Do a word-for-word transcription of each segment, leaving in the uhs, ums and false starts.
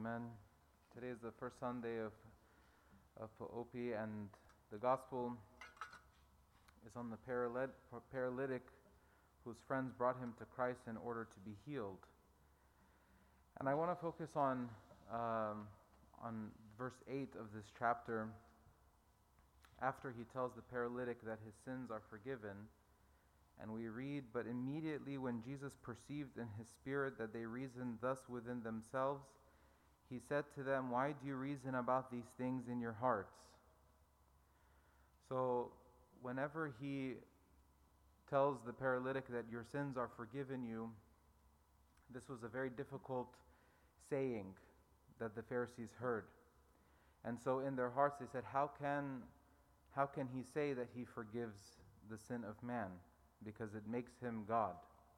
Amen. Today is the first Sunday of of O P, and the gospel is on the paralyt- paralytic whose friends brought him to Christ in order to be healed. And I want to focus on um, on verse eight of this chapter. After he tells the paralytic that his sins are forgiven, and we read, "But immediately when Jesus perceived in his spirit that they reasoned thus within themselves, he said to them, 'Why do you reason about these things in your hearts?'" So whenever he tells the paralytic that your sins are forgiven you, this was a very difficult saying that the Pharisees heard. And so in their hearts they said, how can how can he say that he forgives the sin of man? Because it makes him God.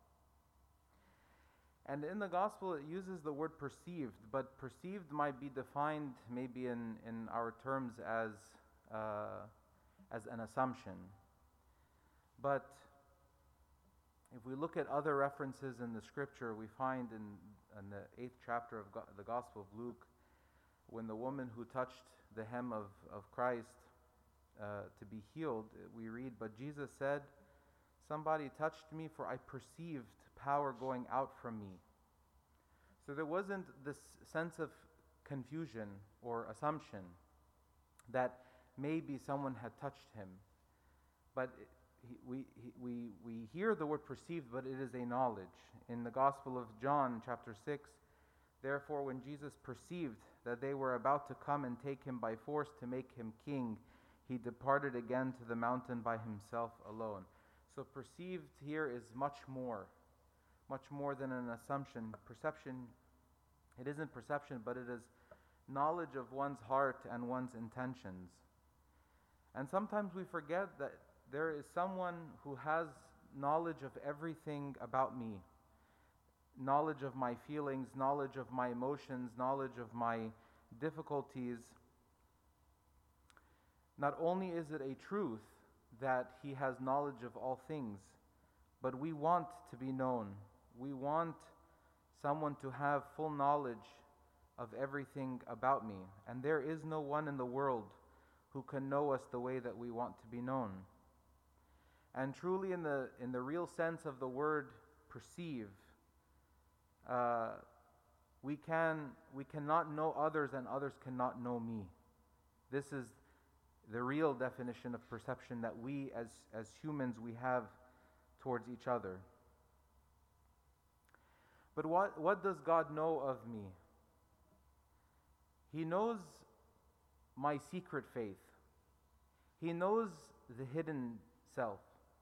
And in the gospel it uses the word perceived, but perceived might be defined maybe in, in our terms as uh, as an assumption. But if we look at other references in the scripture, we find in, in the eighth chapter of Go- the Gospel of Luke, when the woman who touched the hem of, of Christ uh, to be healed, we read, "But Jesus said, 'Somebody touched me, for I perceived power going out from me.'" So there wasn't this sense of confusion or assumption that maybe someone had touched him. But it, he, we, he, we, we hear the word perceived, but it is a knowledge. In the Gospel of John, chapter six, "Therefore when Jesus perceived that they were about to come and take him by force to make him king, he departed again to the mountain by himself alone." So perceived here is much more, much more than an assumption. Perception, it isn't perception, but it is knowledge of one's heart and one's intentions. And sometimes we forget that there is someone who has knowledge of everything about me. Knowledge of my feelings, knowledge of my emotions, knowledge of my difficulties. Not only is it a truth that he has knowledge of all things, but we want to be known. We want someone to have full knowledge of everything about me. And there is no one in the world who can know us the way that we want to be known. And truly, in the in the real sense of the word perceive, uh, we can we cannot know others and others cannot know me. This is the real definition of perception that we as, as humans we have towards each other. But what, what does God know of me? He knows my secret faith. He knows the hidden self.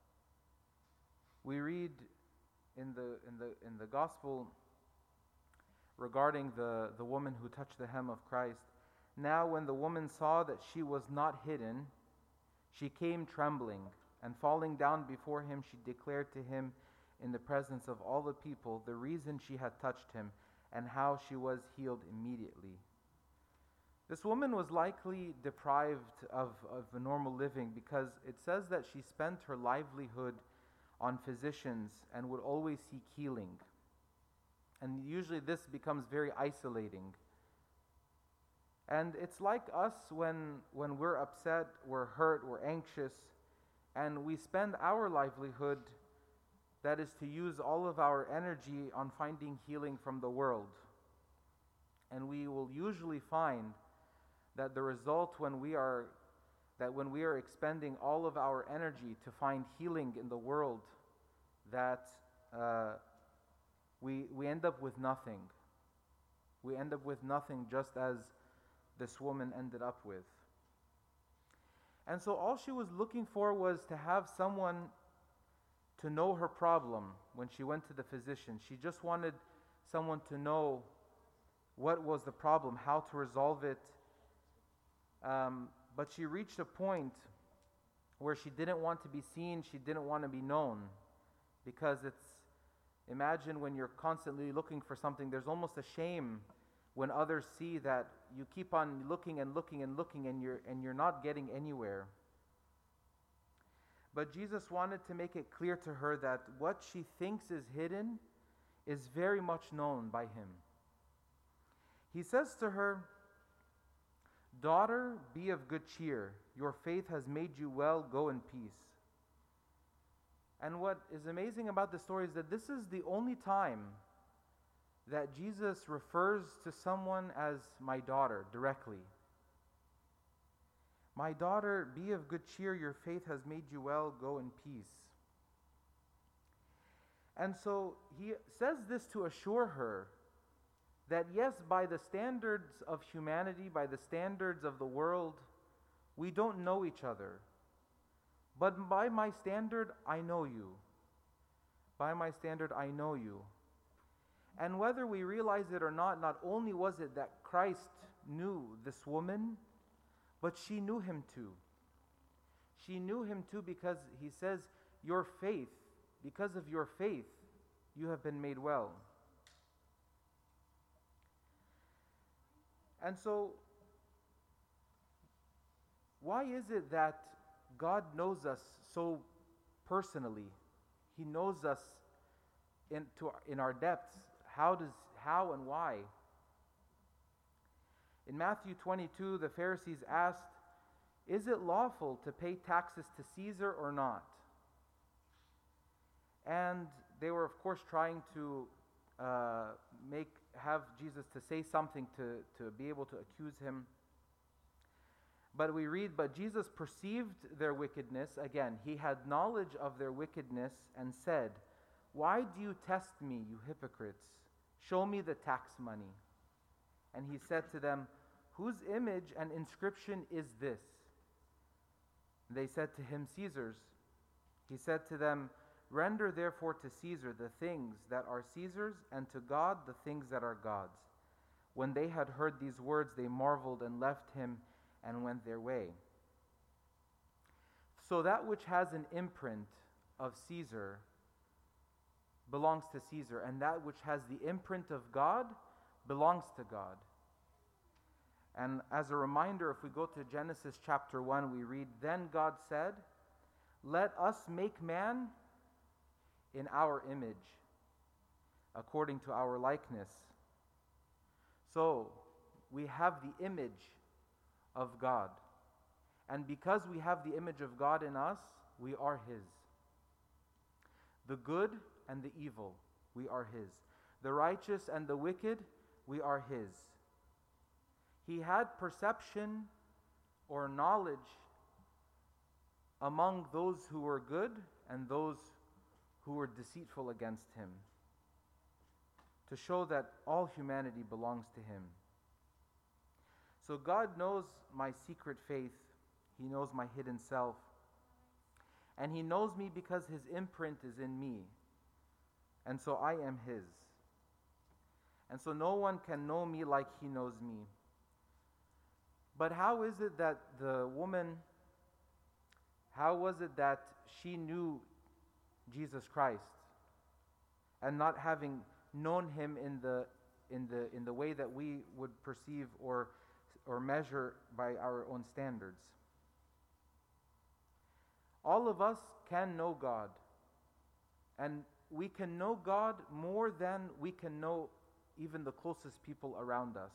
We read in the in the in the gospel regarding the, the woman who touched the hem of Christ. "Now when the woman saw that she was not hidden, she came trembling, and falling down before him, she declared to him in the presence of all the people the reason she had touched him, and how she was healed immediately." This woman was likely deprived of, of a normal living, because it says that she spent her livelihood on physicians and would always seek healing. And usually this becomes very isolating. And it's like us when when we're upset, we're hurt, we're anxious, and we spend our livelihood, that is to use all of our energy on finding healing from the world. And we will usually find that the result when we are that when we are expending all of our energy to find healing in the world, that uh, we we end up with nothing. We end up with nothing, just as this woman ended up with. And so all she was looking for was to have someone to know her problem when she went to the physician. She just wanted someone to know what was the problem, how to resolve it. Um, but she reached a point where she didn't want to be seen, she didn't want to be known. Because it's, imagine when you're constantly looking for something, there's almost a shame when others see that you keep on looking and looking and looking and you're and you're not getting anywhere. But Jesus wanted to make it clear to her that what she thinks is hidden is very much known by him. He says to her, "Daughter, be of good cheer. Your faith has made you well. Go in peace." And what is amazing about the story is that this is the only time that Jesus refers to someone as my daughter directly. My daughter, be of good cheer. Your faith has made you well. Go in peace. And so he says this to assure her that yes, by the standards of humanity, by the standards of the world, we don't know each other. But by my standard, I know you. By my standard, I know you. And whether we realize it or not, not only was it that Christ knew this woman, but she knew him too. She knew him too because he says, your faith, because of your faith, you have been made well. And so, why is it that God knows us so personally? He knows us into, in our depths. How does, how and why? In Matthew twenty-two, the Pharisees asked, "Is it lawful to pay taxes to Caesar or not?" And they were, of course, trying to uh, make have Jesus to say something to, to be able to accuse him. But we read, "But Jesus perceived their wickedness." Again, he had knowledge of their wickedness and said, "Why do you test me, you hypocrites? Show me the tax money." And he said to them, "Whose image and inscription is this?" They said to him, "Caesar's." He said to them, "Render therefore to Caesar the things that are Caesar's, and to God the things that are God's." When they had heard these words, they marveled and left him and went their way. So that which has an imprint of Caesar belongs to Caesar, and that which has the imprint of God belongs to God. And as a reminder, if we go to Genesis chapter one, we read, "Then God said, let us make man in our image, according to our likeness." So, we have the image of God. And because we have the image of God in us, we are His. The good and the evil, we are His. The righteous and the wicked, we are His. He had perception or knowledge among those who were good and those who were deceitful against Him, to show that all humanity belongs to Him. So God knows my secret faith. He knows my hidden self. And He knows me because His imprint is in me. And so I am His. And so no one can know me like He knows me. But how is it that the woman, how was it that she knew Jesus Christ and not having known Him in the in the in the way that we would perceive or or measure by our own standards? All of us can know God, and we can know God more than we can know even the closest people around us.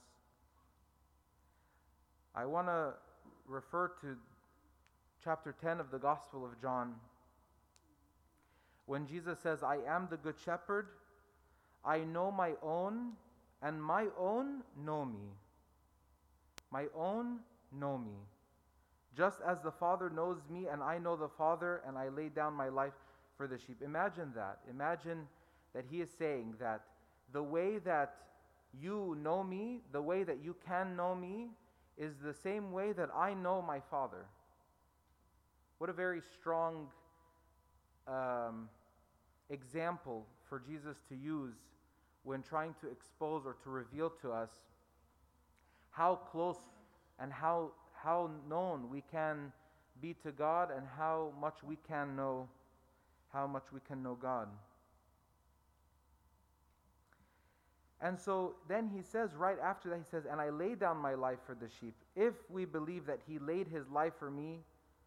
I want to refer to chapter ten of the Gospel of John, when Jesus says, "I am the good shepherd, I know my own, and my own know me." My own know me. Just as the Father knows me, and I know the Father, and I lay down my life for the sheep. Imagine that. Imagine that He is saying that the way that you know me, the way that you can know me, is the same way that I know my Father. What a very strong um, example for Jesus to use when trying to expose or to reveal to us how close and how how known we can be to God, and how much we can know how much we can know God. And so then He says, right after that, He says, "And I lay down my life for the sheep." If we believe that He laid His life for me,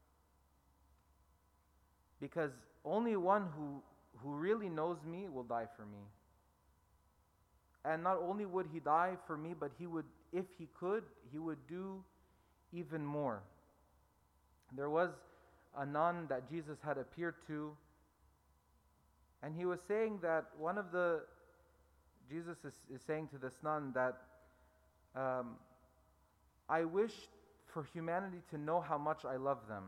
because only one who who really knows me will die for me. And not only would he die for me, but he would, if he could, he would do even more. There was a nun that Jesus had appeared to, and he was saying that one of the, Jesus is, is saying to this nun that, um, I wish for humanity to know how much I love them.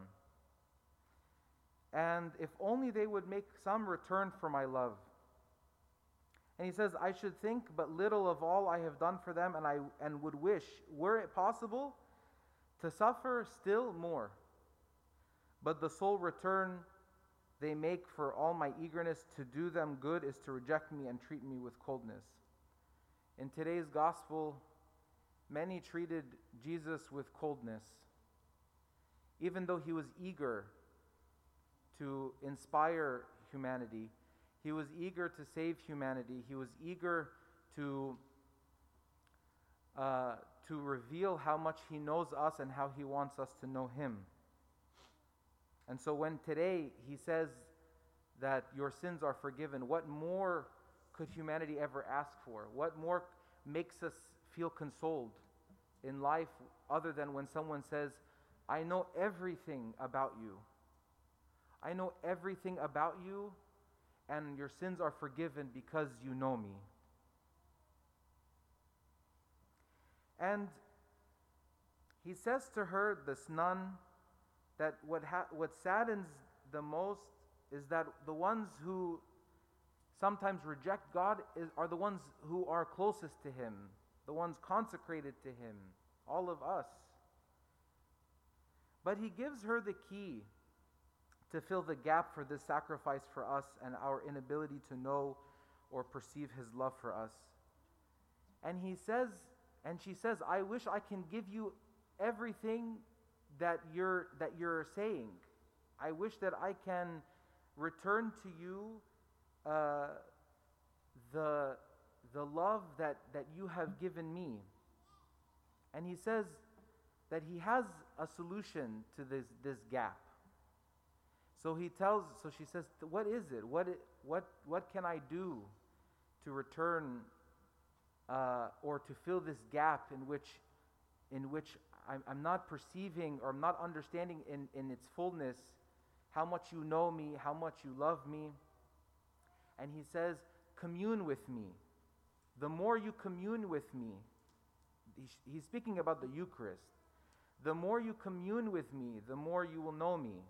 And if only they would make some return for my love. And he says, I should think but little of all I have done for them, and I and would wish, were it possible, to suffer still more. But the sole return they make for all my eagerness to do them good is to reject me and treat me with coldness. In today's gospel, many treated Jesus with coldness, even though he was eager to inspire humanity. He was eager to save humanity. He was eager to, uh, to reveal how much he knows us and how he wants us to know him. And so when today he says that your sins are forgiven, what more could humanity ever ask for? What more makes us feel consoled in life other than when someone says, I know everything about you. I know everything about you, and your sins are forgiven because you know me. And he says to her, this nun, that what ha- what saddens the most is that the ones who sometimes reject God is, are the ones who are closest to him, the ones consecrated to him, all of us. But he gives her the key to fill the gap for this sacrifice for us and our inability to know or perceive his love for us. And he says, and she says, I wish I can give you everything that you're that you're saying. I wish that I can return to you uh, the the love that, that you have given me. And he says that he has a solution to this, this gap. So he tells, so she says, what is it? What what what can I do to return uh, or to fill this gap in which in which I'm, I'm not perceiving or I'm not understanding in, in its fullness how much you know me, how much you love me? And he says, commune with me. The more you commune with me, he's speaking about the Eucharist. The more you commune with me, the more you will know me.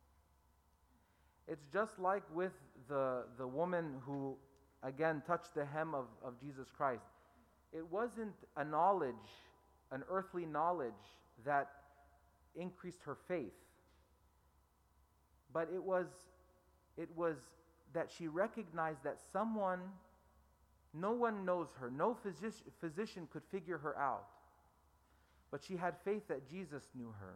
It's just like with the, the woman who, again, touched the hem of, of Jesus Christ. It wasn't a knowledge, an earthly knowledge that increased her faith. But it was, it was that she recognized that someone, no one knows her, no physici- physician could figure her out. But she had faith that Jesus knew her.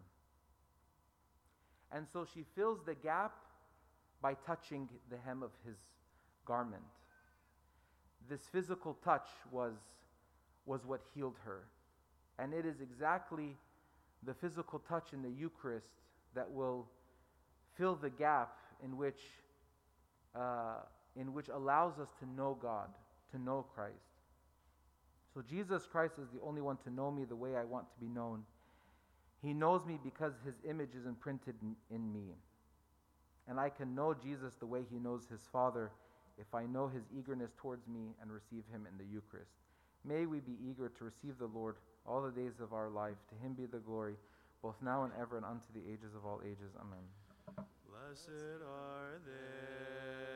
And so she fills the gap by touching the hem of his garment. This physical touch was, was what healed her. And it is exactly the physical touch in the Eucharist that will fill the gap in which, uh, in which allows us to know God, to know Christ. So Jesus Christ is the only one to know me the way I want to be known. He knows me because his image is imprinted in, in me. And I can know Jesus the way he knows his Father if I know his eagerness towards me and receive him in the Eucharist. May we be eager to receive the Lord all the days of our life. To him be the glory, both now and ever and unto the ages of all ages. Amen. Blessed are they